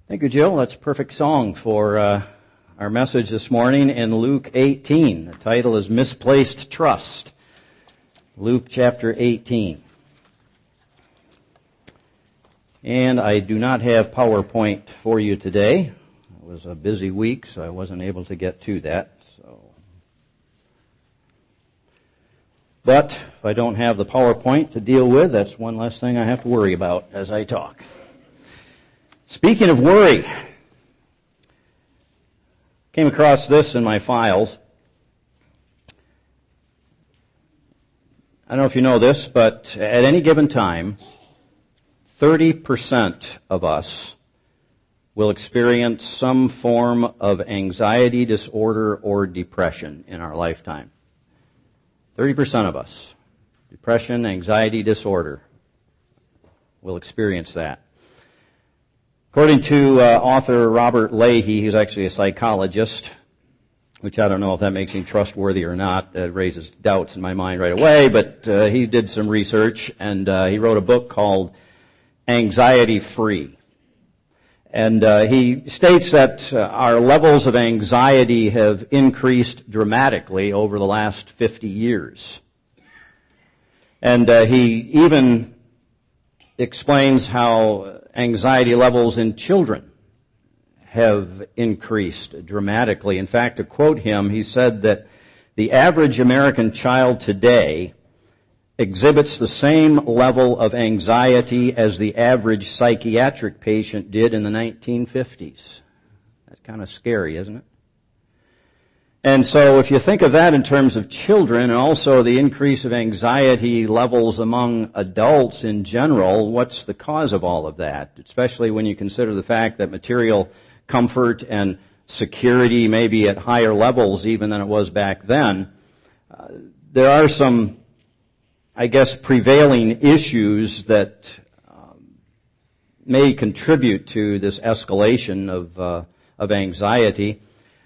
Thank you, Jill. That's a perfect song for our message this morning in Luke 18. The title is Misplaced Trust. Luke chapter 18. And I do not have PowerPoint for you today. It was a busy week, so I wasn't able to get to that. But if I don't have the PowerPoint to deal with, that's one less thing I have to worry about as I talk. Speaking of worry, came across this in my files. I don't know if you know this, but at any given time, 30% of us will experience some form of anxiety disorder or depression in our lifetime. 30% of us. Depression, anxiety disorder. Will experience that. According to author Robert Leahy, who's actually a psychologist, which I don't know if that makes him trustworthy or not. It raises doubts in my mind right away, but he did some research, and he wrote a book called Anxiety Free. And he states that our levels of anxiety have increased dramatically over the last 50 years. And he even explains how anxiety levels in children have increased dramatically. In fact, to quote him, he said that the average American child today exhibits the same level of anxiety as the average psychiatric patient did in the 1950s. That's kind of scary, isn't it? And so if you think of that in terms of children and also the increase of anxiety levels among adults in general, what's the cause of all of that? Especially when you consider the fact that material comfort and security may be at higher levels even than it was back then. There are some, I guess, prevailing issues that may contribute to this escalation of anxiety.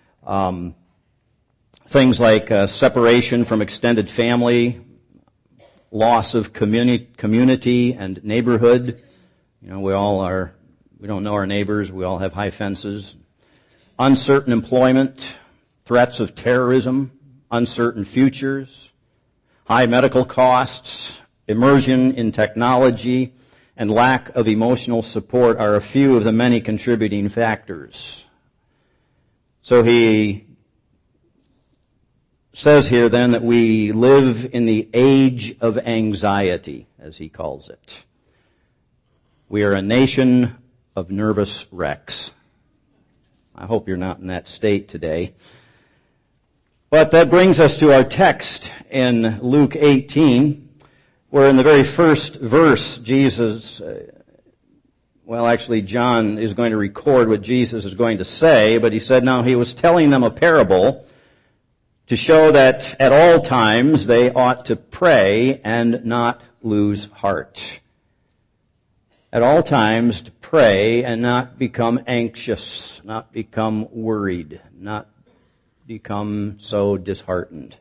Things like separation from extended family, loss of community and neighborhood. You know, we don't know our neighbors, we all have high fences. Uncertain employment, threats of terrorism, uncertain futures, high medical costs, immersion in technology, and lack of emotional support are a few of the many contributing factors. So he says here then that we live in the age of anxiety, as he calls it. We are a nation of nervous wrecks. I hope you're not in that state today. But that brings us to our text in Luke 18, where in the very first verse, John is going to record what Jesus is going to say, but he said, now he was telling them a parable to show that at all times they ought to pray and not lose heart. At all times to pray and not become anxious, not become worried, not become so disheartened.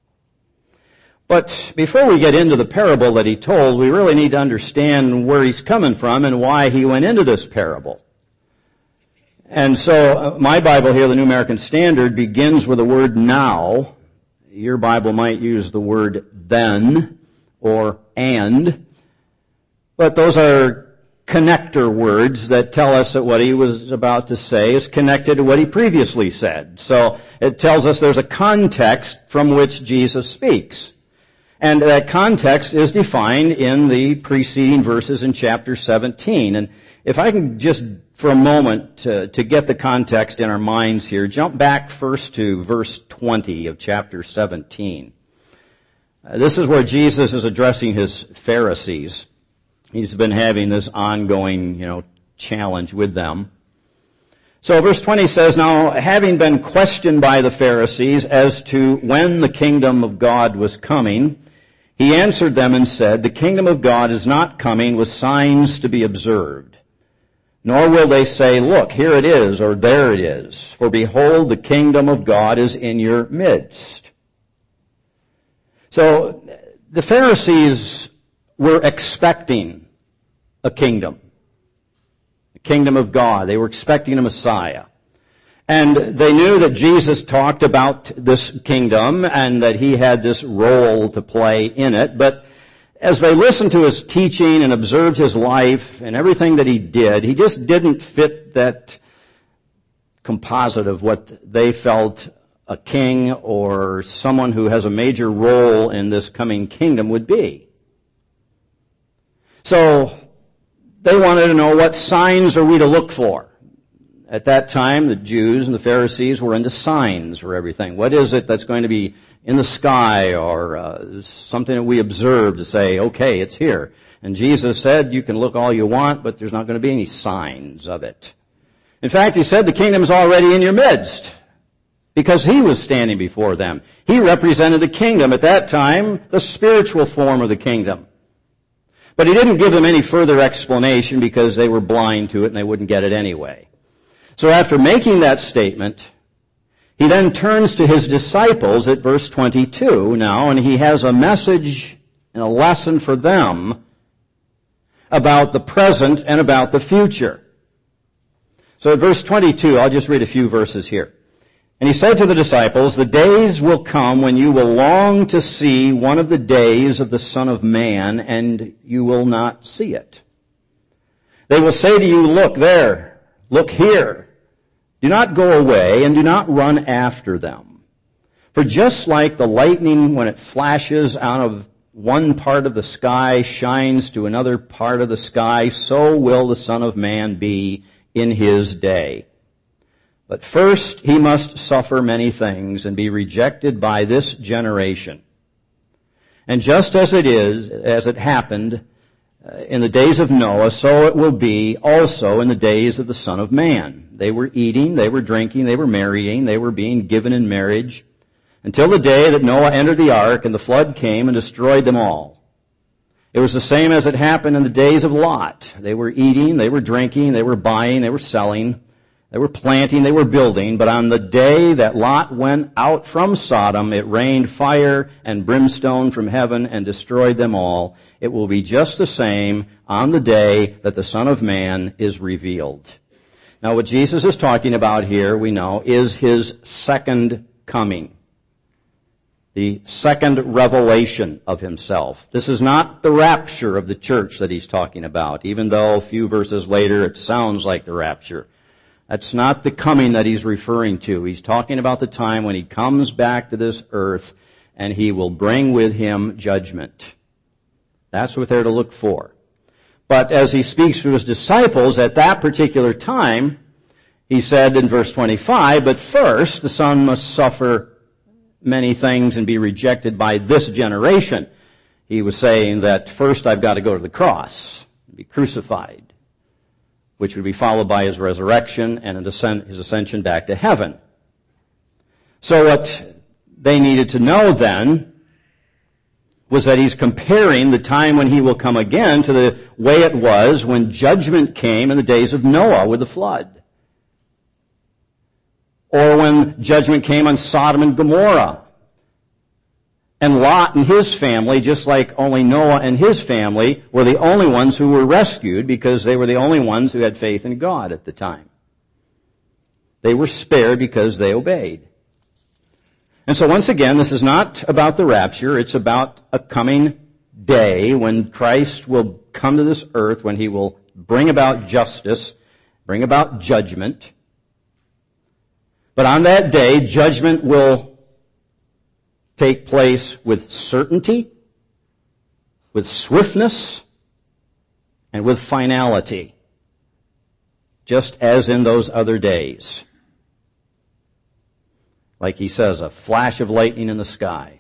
But before we get into the parable that he told, we really need to understand where he's coming from and why he went into this parable. And so my Bible here, the New American Standard, begins with the word now. Your Bible might use the word then or and. But those are connector words that tell us that what he was about to say is connected to what he previously said. So it tells us there's a context from which Jesus speaks. And that context is defined in the preceding verses in chapter 17. And if I can just, for a moment, to get the context in our minds here, jump back first to verse 20 of chapter 17. This is where Jesus is addressing his Pharisees. He's been having this ongoing, challenge with them. So verse 20 says, now, having been questioned by the Pharisees as to when the kingdom of God was coming, he answered them and said, the kingdom of God is not coming with signs to be observed. Nor will they say, look, here it is, or there it is. For behold, the kingdom of God is in your midst. So the Pharisees were expecting a kingdom. kingdom of God. They were expecting a Messiah. And they knew that Jesus talked about this kingdom and that he had this role to play in it. But as they listened to his teaching and observed his life and everything that he did, he just didn't fit that composite of what they felt a king or someone who has a major role in this coming kingdom would be. So they wanted to know, what signs are we to look for? At that time, the Jews and the Pharisees were into signs for everything. What is it that's going to be in the sky or something that we observe to say, okay, it's here? And Jesus said, you can look all you want, but there's not going to be any signs of it. In fact, he said the kingdom is already in your midst because he was standing before them. He represented the kingdom at that time, the spiritual form of the kingdom. But he didn't give them any further explanation because they were blind to it and they wouldn't get it anyway. So after making that statement, he then turns to his disciples at verse 22 now, and he has a message and a lesson for them about the present and about the future. So at verse 22, I'll just read a few verses here. And he said to the disciples, the days will come when you will long to see one of the days of the Son of Man, and you will not see it. They will say to you, look there, look here. Do not go away and do not run after them. For just like the lightning, when it flashes out of one part of the sky, shines to another part of the sky, so will the Son of Man be in his day. But first he must suffer many things and be rejected by this generation. And just as it happened in the days of Noah, so it will be also in the days of the Son of Man. They were eating, they were drinking, they were marrying, they were being given in marriage, until the day that Noah entered the ark and the flood came and destroyed them all. It was the same as it happened in the days of Lot. They were eating, they were drinking, they were buying, they were selling, they were planting, they were building, but on the day that Lot went out from Sodom, it rained fire and brimstone from heaven and destroyed them all. It will be just the same on the day that the Son of Man is revealed. Now, what Jesus is talking about here, we know, is his second coming. The second revelation of himself. This is not the rapture of the church that he's talking about, even though a few verses later it sounds like the rapture. That's not the coming that he's referring to. He's talking about the time when he comes back to this earth and he will bring with him judgment. That's what they're to look for. But as he speaks to his disciples at that particular time, he said in verse 25, but first the Son must suffer many things and be rejected by this generation. He was saying that first I've got to go to the cross, be crucified, which would be followed by his resurrection and his ascension back to heaven. So what they needed to know then was that he's comparing the time when he will come again to the way it was when judgment came in the days of Noah with the flood. Or when judgment came on Sodom and Gomorrah. And Lot and his family, just like only Noah and his family, were the only ones who were rescued because they were the only ones who had faith in God at the time. They were spared because they obeyed. And so once again, this is not about the rapture. It's about a coming day when Christ will come to this earth, when he will bring about justice, bring about judgment. But on that day, judgment will take place with certainty, with swiftness, and with finality, just as in those other days. Like he says, a flash of lightning in the sky.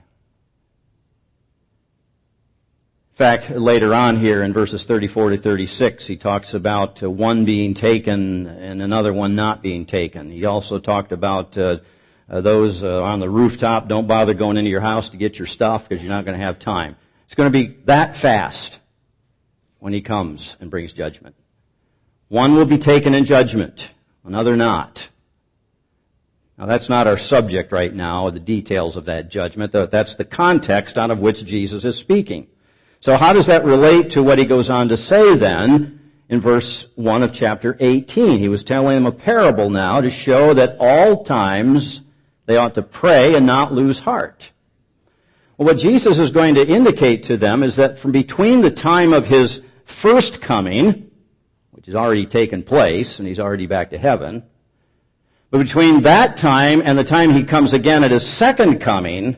In fact, later on here in verses 34 to 36, he talks about one being taken and another one not being taken. He also talked about those on the rooftop, don't bother going into your house to get your stuff because you're not going to have time. It's going to be that fast when he comes and brings judgment. One will be taken in judgment, another not. Now, that's not our subject right now, the details of that judgment. That's the context out of which Jesus is speaking. So how does that relate to what he goes on to say then in verse 1 of chapter 18. He was telling them a parable now to show that all times they ought to pray and not lose heart. Well, what Jesus is going to indicate to them is that from between the time of his first coming, which has already taken place, and he's already back to heaven, but between that time and the time he comes again at his second coming,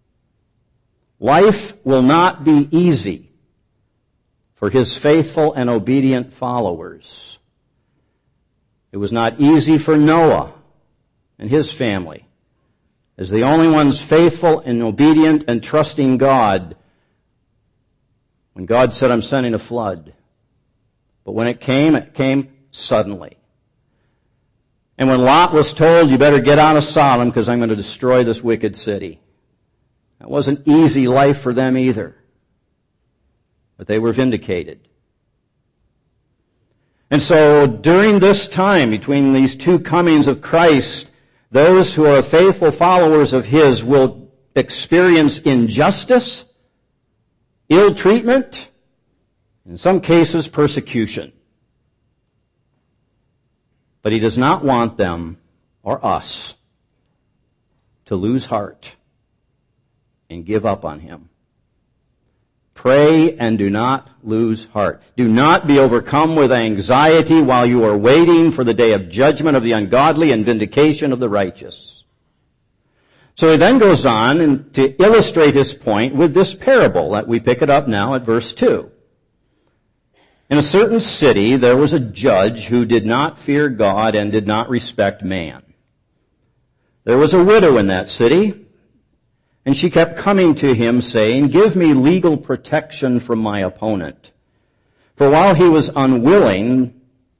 life will not be easy for his faithful and obedient followers. It was not easy for Noah and his family, as the only ones faithful and obedient and trusting God, when God said, I'm sending a flood. But when it came suddenly. And when Lot was told, you better get out of Sodom because I'm going to destroy this wicked city. That wasn't easy life for them either. But they were vindicated. And so during this time, between these two comings of Christ, those who are faithful followers of his will experience injustice, ill treatment, in some cases persecution. But he does not want them, or us, to lose heart and give up on him. Pray and do not lose heart. Do not be overcome with anxiety while you are waiting for the day of judgment of the ungodly and vindication of the righteous. So he then goes on to illustrate his point with this parable that we pick it up now at verse 2. In a certain city, there was a judge who did not fear God and did not respect man. There was a widow in that city, and she kept coming to him saying, give me legal protection from my opponent. For a while he was unwilling,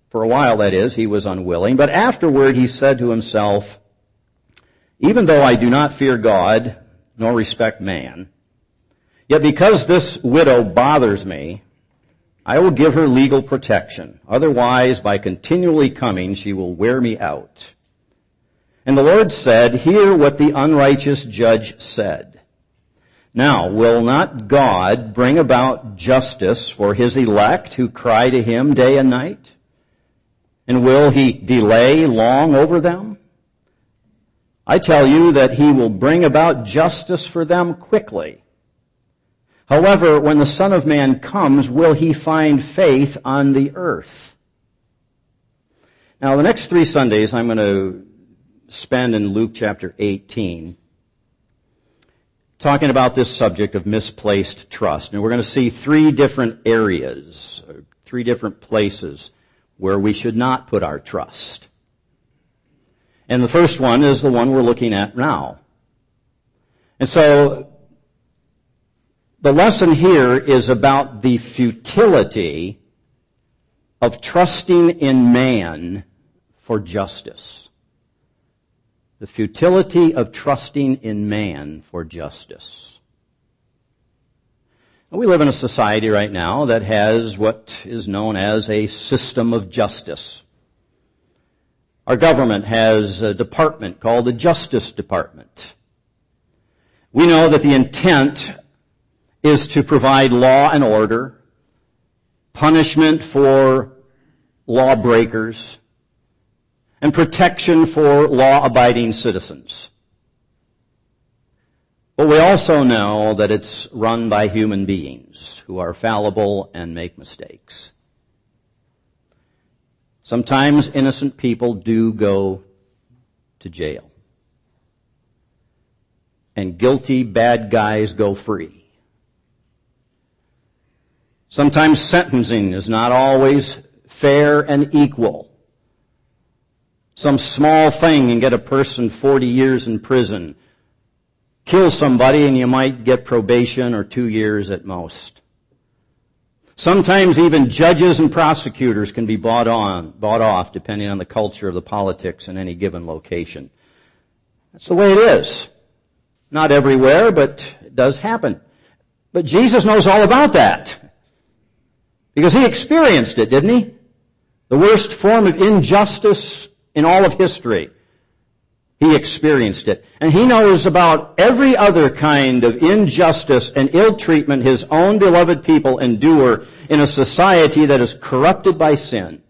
but afterward he said to himself, even though I do not fear God nor respect man, yet because this widow bothers me, I will give her legal protection. Otherwise, by continually coming, she will wear me out. And the Lord said, hear what the unrighteous judge said. Now, will not God bring about justice for his elect who cry to him day and night? And will he delay long over them? I tell you that he will bring about justice for them quickly. However, when the Son of Man comes, will he find faith on the earth? Now, the next 3 Sundays I'm going to spend in Luke chapter 18 talking about this subject of misplaced trust. And we're going to see 3 different areas, 3 different places where we should not put our trust. And the first one is the one we're looking at now. And so the lesson here is about the futility of trusting in man for justice. The futility of trusting in man for justice. We live in a society right now that has what is known as a system of justice. Our government has a department called the Justice Department. We know that the intent is to provide law and order, punishment for lawbreakers, and protection for law-abiding citizens. But we also know that it's run by human beings who are fallible and make mistakes. Sometimes innocent people do go to jail. And guilty bad guys go free. Sometimes sentencing is not always fair and equal. Some small thing can get a person 40 years in prison. Kill somebody and you might get probation or 2 years at most. Sometimes even judges and prosecutors can be bought off depending on the culture of the politics in any given location. That's the way it is. Not everywhere, but it does happen. But Jesus knows all about that. Because he experienced it, didn't he? The worst form of injustice in all of history. He experienced it. And he knows about every other kind of injustice and ill treatment his own beloved people endure in a society that is corrupted by sin.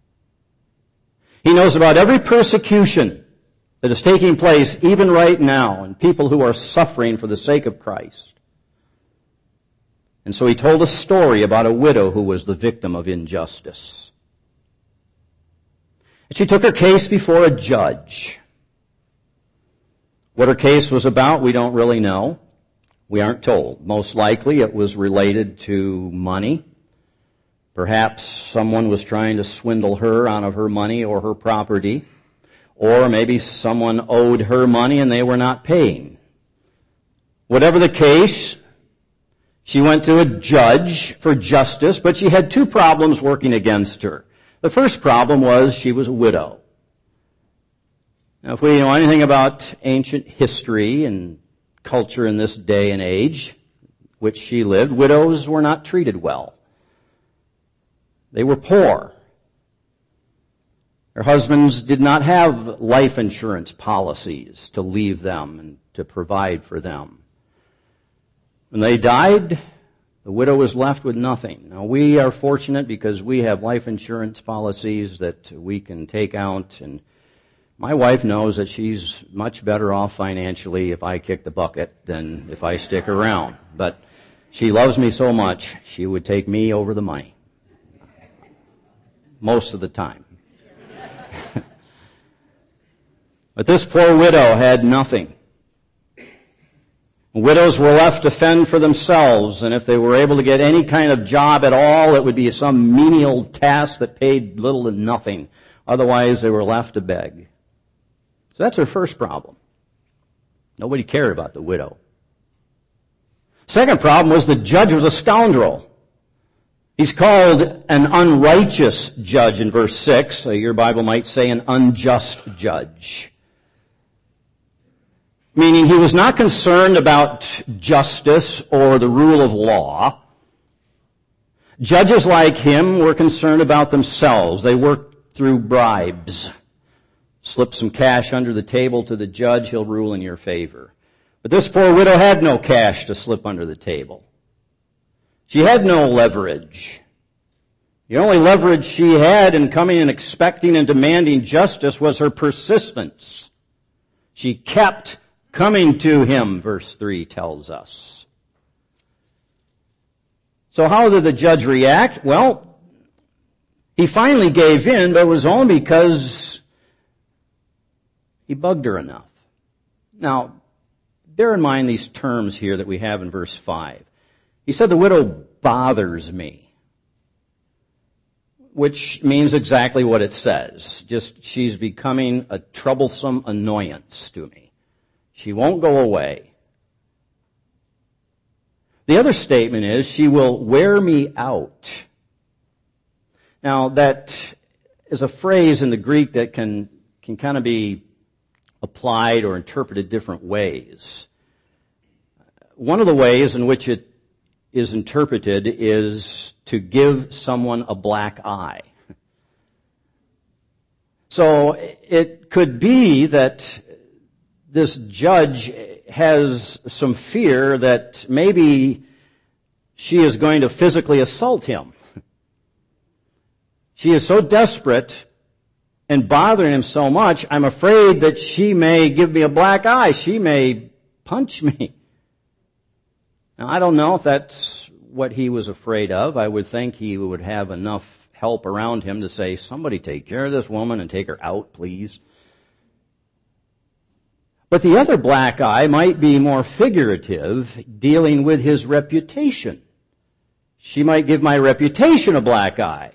He knows about every persecution that is taking place even right now and people who are suffering for the sake of Christ. And so he told a story about a widow who was the victim of injustice. And she took her case before a judge. What her case was about, we don't really know. We aren't told. Most likely it was related to money. Perhaps someone was trying to swindle her out of her money or her property. Or maybe someone owed her money and they were not paying. Whatever the case, she went to a judge for justice, but she had two problems working against her. The first problem was she was a widow. Now, if we know anything about ancient history and culture in this day and age, which she lived, widows were not treated well. They were poor. Their husbands did not have life insurance policies to leave them and to provide for them. When they died, the widow was left with nothing. Now, we are fortunate because we have life insurance policies that we can take out, and my wife knows that she's much better off financially if I kick the bucket than if I stick around. But she loves me so much, she would take me over the money. Most of the time. But this poor widow had nothing. Widows were left to fend for themselves, and if they were able to get any kind of job at all, it would be some menial task that paid little to nothing. Otherwise, they were left to beg. So that's her first problem. Nobody cared about the widow. Second problem was the judge was a scoundrel. He's called an unrighteous judge in verse 6. So your Bible might say an unjust judge. Meaning he was not concerned about justice or the rule of law. Judges like him were concerned about themselves. They worked through bribes. Slip some cash under the table to the judge, he'll rule in your favor. But this poor widow had no cash to slip under the table. She had no leverage. The only leverage she had in coming and expecting and demanding justice was her persistence. She kept coming to him, verse 3 tells us. So how did the judge react? Well, he finally gave in, but it was only because he bugged her enough. Now, bear in mind these terms here that we have in verse 5. He said, the widow bothers me, which means exactly what it says. Just she's becoming a troublesome annoyance to me. She won't go away. The other statement is, she will wear me out. Now, that is a phrase in the Greek that can kind of be applied or interpreted different ways. One of the ways in which it is interpreted is to give someone a black eye. So it could be that this judge has some fear that maybe she is going to physically assault him. She is so desperate and bothering him so much, I'm afraid that she may give me a black eye. She may punch me. Now, I don't know if that's what he was afraid of. I would think he would have enough help around him to say, somebody take care of this woman and take her out, please. But the other black eye might be more figurative, dealing with his reputation. She might give my reputation a black eye.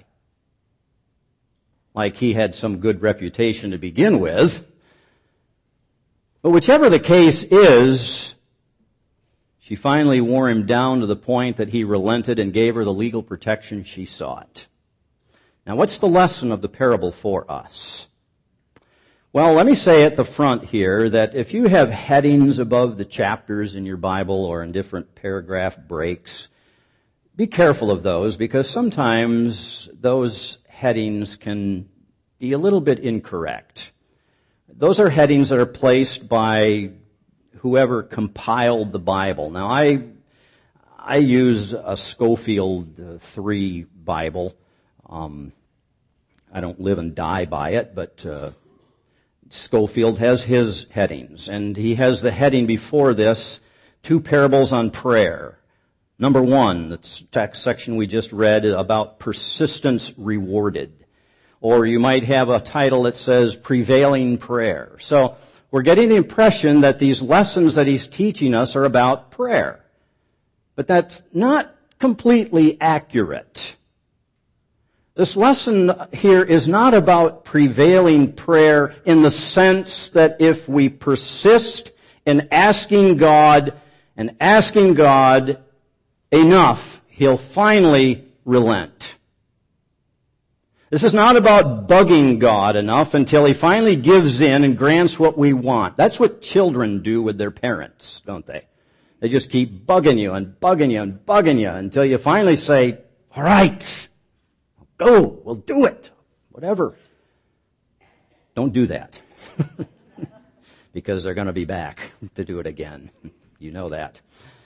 Like he had some good reputation to begin with. But whichever the case is, she finally wore him down to the point that he relented and gave her the legal protection she sought. Now, what's the lesson of the parable for us? Well, let me say at the front here that if you have headings above the chapters in your Bible or in different paragraph breaks, be careful of those because sometimes those headings can be a little bit incorrect. Those are headings that are placed by whoever compiled the Bible. Now, I use a Scofield 3 Bible. I don't live and die by it, but Scofield has his headings, and he has the heading before this, 2 parables on prayer. Number 1, the text section we just read about persistence rewarded. Or you might have a title that says prevailing prayer. So we're getting the impression that these lessons that he's teaching us are about prayer. But that's not completely accurate. This lesson here is not about prevailing prayer in the sense that if we persist in asking God enough, He'll finally relent. This is not about bugging God enough until He finally gives in and grants what we want. That's what children do with their parents, don't they? They just keep bugging you and bugging you and bugging you until you finally say, all right, go, we'll do it, whatever. Don't do that. Because they're going to be back to do it again. You know that.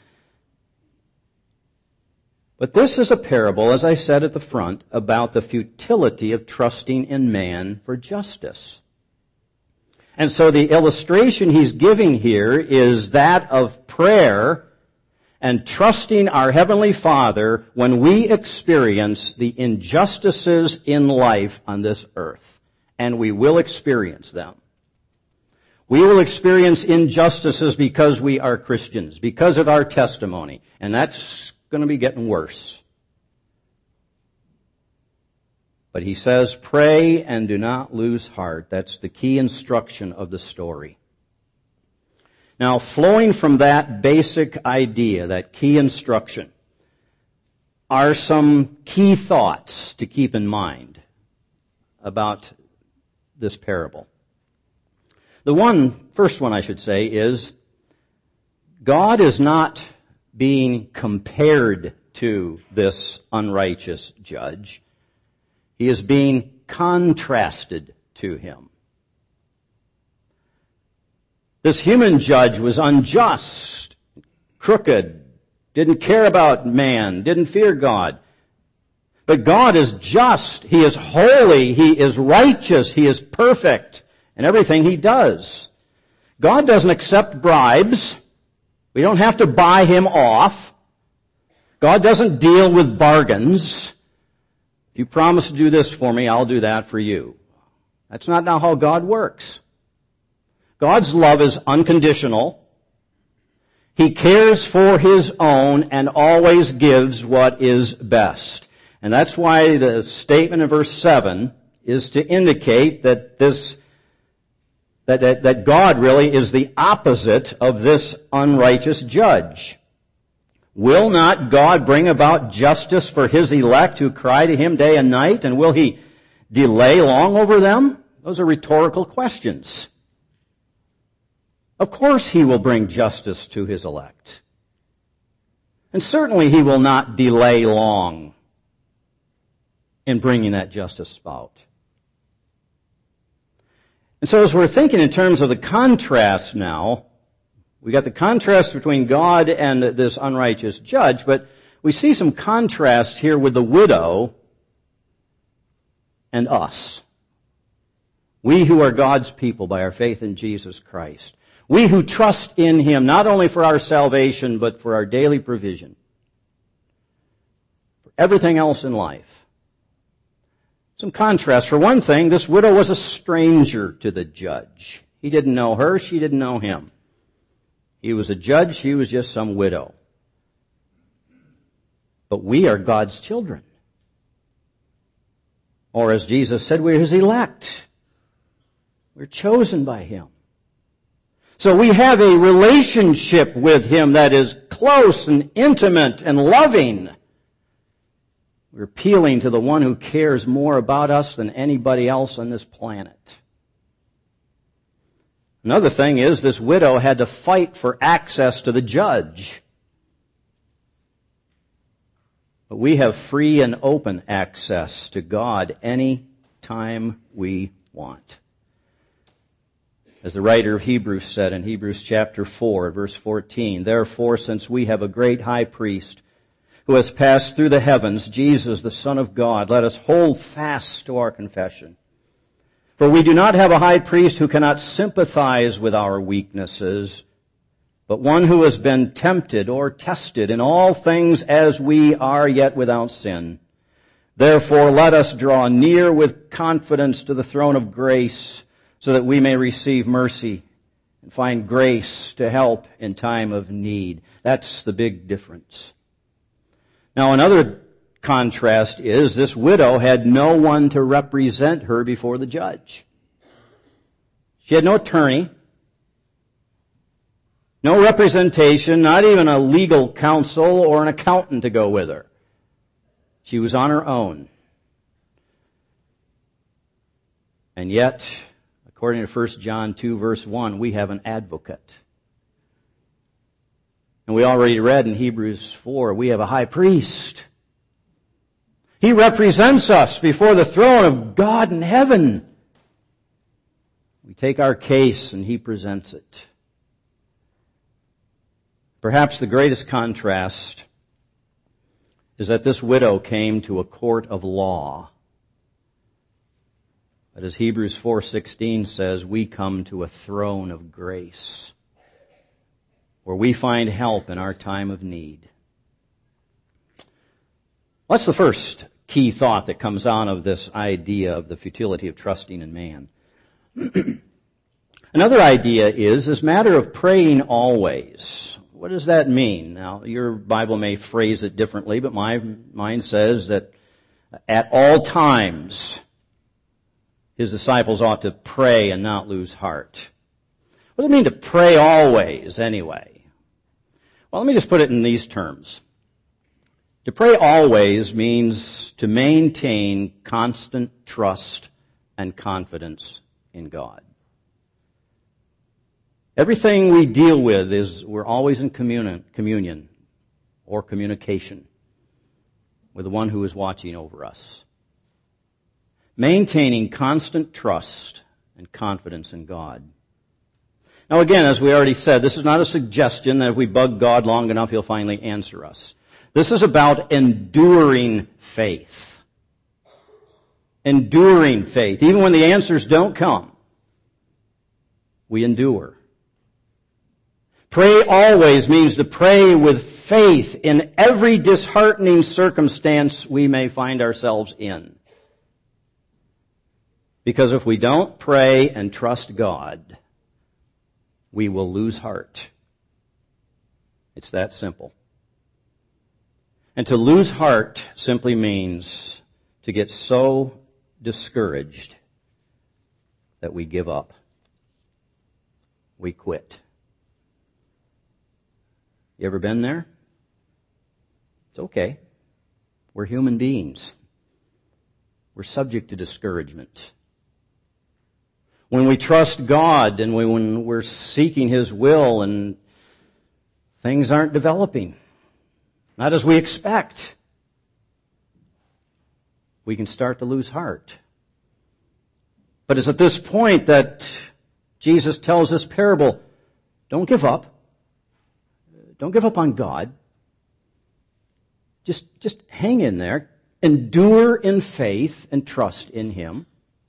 But this is a parable, as I said at the front, about the futility of trusting in man for justice. And so the illustration he's giving here is that of prayer and trusting our Heavenly Father when we experience the injustices in life on this earth. And we will experience them. We will experience injustices because we are Christians, because of our testimony. And that's going to be getting worse. But he says, pray and do not lose heart. That's the key instruction of the story. Now, flowing from that basic idea, that key instruction, are some key thoughts to keep in mind about this parable. The first one I should say is, God is not being compared to this unrighteous judge. He is being contrasted to him. This human judge was unjust, crooked, didn't care about man, didn't fear God. But God is just, He is holy, He is righteous, He is perfect in everything He does. God doesn't accept bribes. We don't have to buy Him off. God doesn't deal with bargains. If you promise to do this for me, I'll do that for you. That's not how God works. God's love is unconditional. He cares for His own and always gives what is best. And that's why the statement in verse 7 is to indicate that that God really is the opposite of this unrighteous judge. Will not God bring about justice for His elect who cry to Him day and night? And will He delay long over them? Those are rhetorical questions. Of course He will bring justice to His elect. And certainly He will not delay long in bringing that justice about. And so as we're thinking in terms of the contrast now, we got the contrast between God and this unrighteous judge, but we see some contrast here with the widow and us. We who are God's people by our faith in Jesus Christ. We who trust in Him not only for our salvation, but for our daily provision. For everything else in life. Some contrast. For one thing, this widow was a stranger to the judge. He didn't know her, she didn't know him. He was a judge, she was just some widow. But we are God's children. Or as Jesus said, we're His elect. We're chosen by Him. So we have a relationship with Him that is close and intimate and loving. We're appealing to the one who cares more about us than anybody else on this planet. Another thing is this widow had to fight for access to the judge. But we have free and open access to God any time we want. As the writer of Hebrews said in Hebrews chapter 4, verse 14, "Therefore, since we have a great high priest who has passed through the heavens, Jesus, the Son of God, let us hold fast to our confession. For we do not have a high priest who cannot sympathize with our weaknesses, but one who has been tempted or tested in all things as we are, yet without sin. Therefore, let us draw near with confidence to the throne of grace, so that we may receive mercy and find grace to help in time of need." That's the big difference. Now, another contrast is this widow had no one to represent her before the judge. She had no attorney, no representation, not even a legal counsel or an accountant to go with her. She was on her own. And yet, according to 1 John 2, verse 1, we have an advocate. And we already read in Hebrews 4, we have a high priest. He represents us before the throne of God in heaven. We take our case and he presents it. Perhaps the greatest contrast is that this widow came to a court of law. But as Hebrews 4:16 says, we come to a throne of grace, where we find help in our time of need. What's the first key thought that comes out of this idea of the futility of trusting in man? Another idea is this matter of praying always. What does that mean? Now, your Bible may phrase it differently, but mine says that at all times his disciples ought to pray and not lose heart. What does it mean to pray always, anyway? Well, let me just put it in these terms. To pray always means to maintain constant trust and confidence in God. Everything we deal with is we're always in communion or communication with the one who is watching over us. Maintaining constant trust and confidence in God. Now again, as we already said, this is not a suggestion that if we bug God long enough, he'll finally answer us. This is about enduring faith. Enduring faith. Even when the answers don't come, we endure. Pray always means to pray with faith in every disheartening circumstance we may find ourselves in. Because if we don't pray and trust God, we will lose heart. It's that simple. And to lose heart simply means to get so discouraged that we give up. We quit. You ever been there? It's okay. We're human beings. We're subject to discouragement. When we trust God and when we're seeking His will and things aren't developing, not as we expect, we can start to lose heart. But it's at this point that Jesus tells this parable, don't give up. Don't give up on God. Just hang in there. Endure in faith and trust in Him.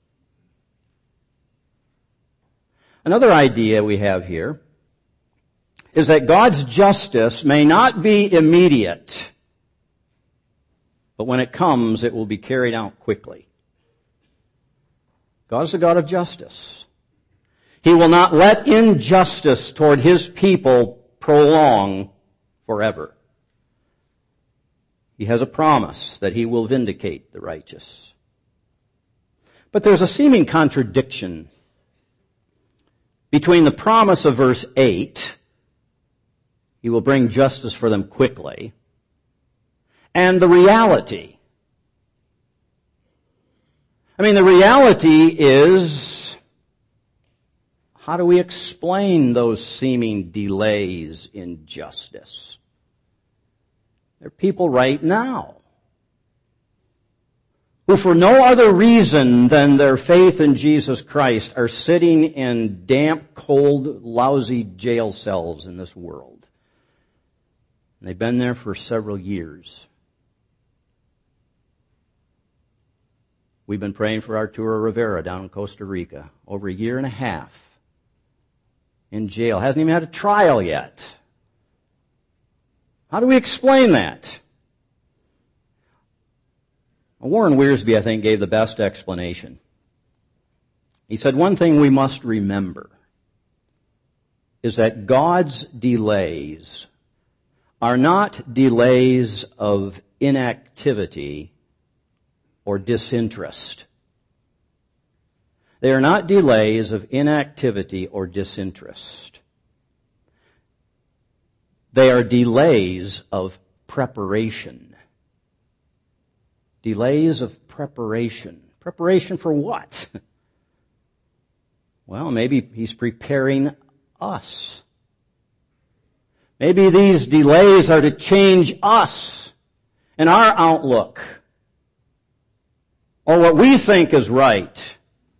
Another idea we have here is that God's justice may not be immediate, but when it comes, it will be carried out quickly. God is a God of justice. He will not let injustice toward His people prolong forever. He has a promise that He will vindicate the righteous. But there's a seeming contradiction between the promise of verse 8, He will bring justice for them quickly, and the reality. I mean, the reality is, how do we explain those seeming delays in justice? There are people right now who for no other reason than their faith in Jesus Christ are sitting in damp, cold, lousy jail cells in this world. And they've been there for several years. We've been praying for Arturo Rivera down in Costa Rica, over a year and a half in jail. Hasn't even had a trial yet. How do we explain that? Warren Wiersbe, I think, gave the best explanation. He said, one thing we must remember is that God's delays are not delays of inactivity or disinterest. They are not delays of inactivity or disinterest. They are delays of preparation. Delays of preparation. Preparation for what? Well, maybe He's preparing us. Maybe these delays are to change us and our outlook, or what we think is right.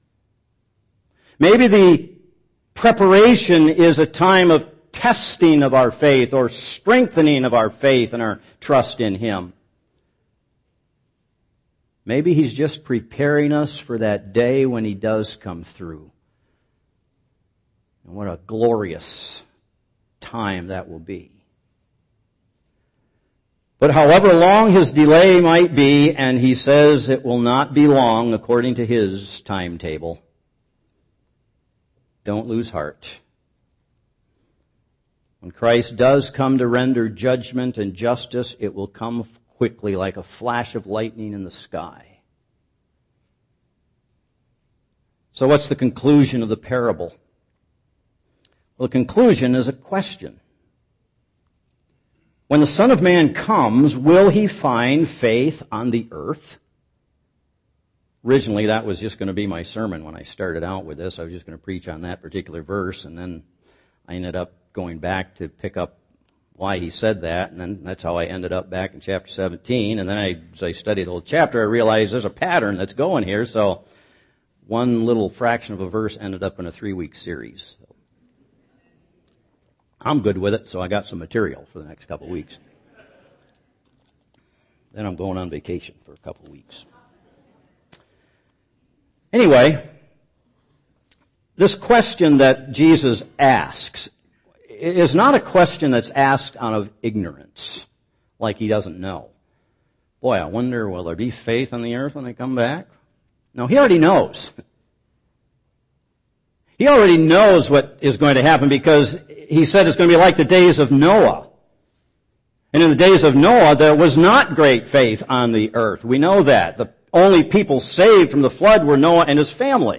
Maybe the preparation is a time of testing of our faith or strengthening of our faith and our trust in Him. Maybe He's just preparing us for that day when He does come through. And what a glorious time that will be. But however long His delay might be, and He says it will not be long according to His timetable, don't lose heart. When Christ does come to render judgment and justice, it will come quickly like a flash of lightning in the sky. So what's the conclusion of the parable? Well, the conclusion is a question. When the Son of Man comes, will He find faith on the earth? Originally, that was just going to be my sermon when I started out with this. I was just going to preach on that particular verse, and then I ended up going back to pick up why He said that, and then that's how I ended up back in chapter 17. And then as I studied the whole chapter, I realized there's a pattern that's going here, so one little fraction of a verse ended up in a 3-week series. I'm good with it, so I got some material for the next couple of weeks. Then I'm going on vacation for a couple of weeks. Anyway, this question that Jesus asks is not a question that's asked out of ignorance, like He doesn't know. Boy, I wonder, will there be faith on the earth when they come back? No, He already knows. He already knows what is going to happen because He said it's going to be like the days of Noah. And in the days of Noah, there was not great faith on the earth. We know that. The only people saved from the flood were Noah and his family.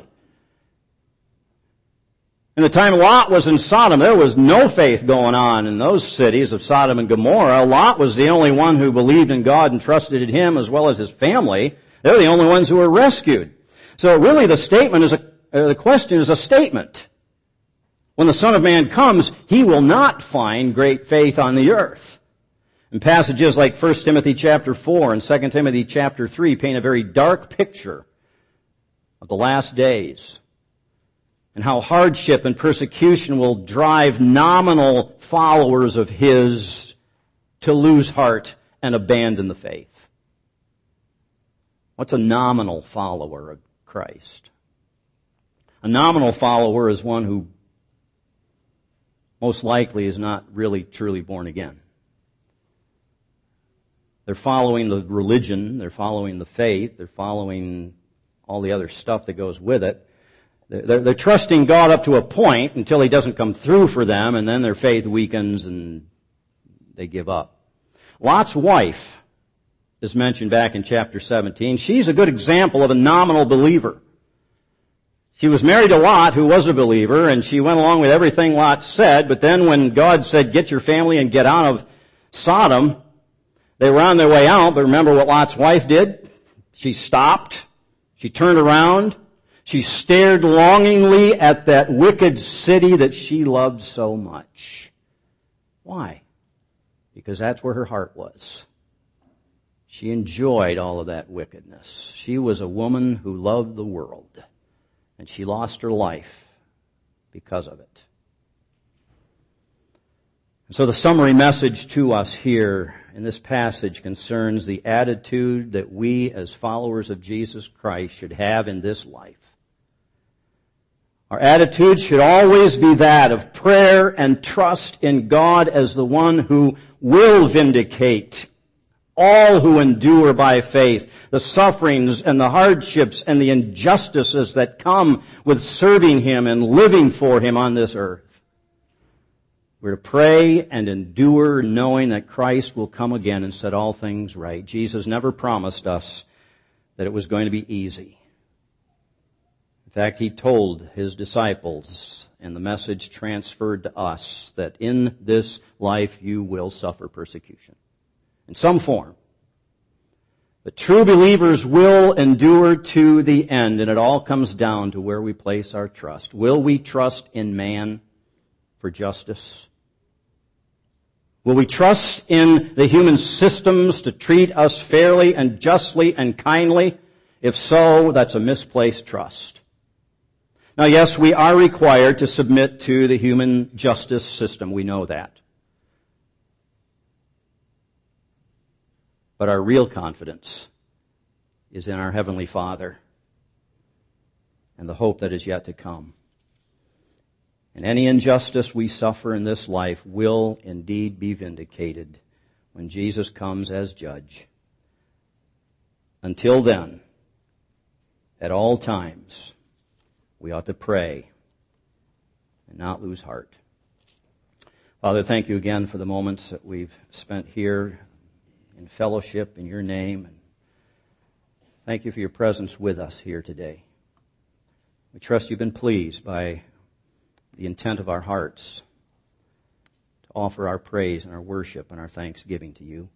In the time Lot was in Sodom, there was no faith going on in those cities of Sodom and Gomorrah. Lot was the only one who believed in God and trusted in Him as well as his family. They're the only ones who were rescued. So really the question is a statement. When the Son of Man comes, He will not find great faith on the earth. And passages like 1 Timothy chapter 4 and 2 Timothy chapter 3 paint a very dark picture of the last days and how hardship and persecution will drive nominal followers of His to lose heart and abandon the faith. What's a nominal follower of Christ? A nominal follower is one who most likely is not really truly born again. They're following the religion, they're following the faith, they're following all the other stuff that goes with it. They're trusting God up to a point until He doesn't come through for them, and then their faith weakens and they give up. Lot's wife is mentioned back in chapter 17. She's a good example of a nominal believer. She was married to Lot, who was a believer, and she went along with everything Lot said, but then when God said, get your family and get out of Sodom, they were on their way out, but remember what Lot's wife did? She stopped. She turned around. She stared longingly at that wicked city that she loved so much. Why? Because that's where her heart was. She enjoyed all of that wickedness. She was a woman who loved the world, and she lost her life because of it. So the summary message to us here in this passage concerns the attitude that we as followers of Jesus Christ should have in this life. Our attitude should always be that of prayer and trust in God as the one who will vindicate all who endure by faith, the sufferings and the hardships and the injustices that come with serving Him and living for Him on this earth. We're to pray and endure knowing that Christ will come again and set all things right. Jesus never promised us that it was going to be easy. In fact, He told His disciples, and the message transferred to us, that in this life you will suffer persecution in some form. But true believers will endure to the end, and it all comes down to where we place our trust. Will we trust in man for justice? Will we trust in the human systems to treat us fairly and justly and kindly? If so, that's a misplaced trust. Now, yes, we are required to submit to the human justice system. We know that. But our real confidence is in our Heavenly Father and the hope that is yet to come. And any injustice we suffer in this life will indeed be vindicated when Jesus comes as judge. Until then, at all times, we ought to pray and not lose heart. Father, thank you again for the moments that we've spent here in fellowship in your name. And thank you for your presence with us here today. We trust you've been pleased by the intent of our hearts to offer our praise and our worship and our thanksgiving to you.